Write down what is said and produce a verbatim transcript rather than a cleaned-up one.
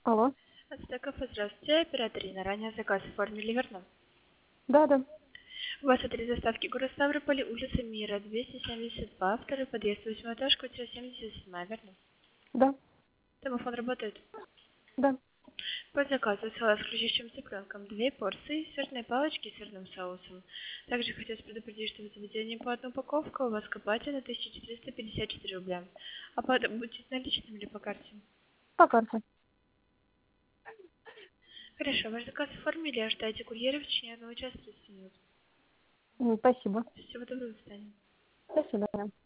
Алло. Ацтеков, здравствуйте. Оператор на ранее заказ оформили, верно? Да, да, У вас адрес доставки город Ставрополь, улица Мира, двести семьдесят два, второй подъезд, восьмой этаж, квартира семьдесят семь, верно? да, Домофон работает. да. По заказу салат с хрустящим цыпленком, две порции, сырные палочки с сырным соусом. Также хотелось предупредить, что в заведении по одной упаковке у вас копатель на тысяча четыреста пятьдесят четыре рубля. Оплата будет наличным или по карте? По карте. Хорошо, ваш заказ оформили, ожидайте курьера в течение одного часа тридцать минут. М, Спасибо. Всего доброго, до свидания. До свидания.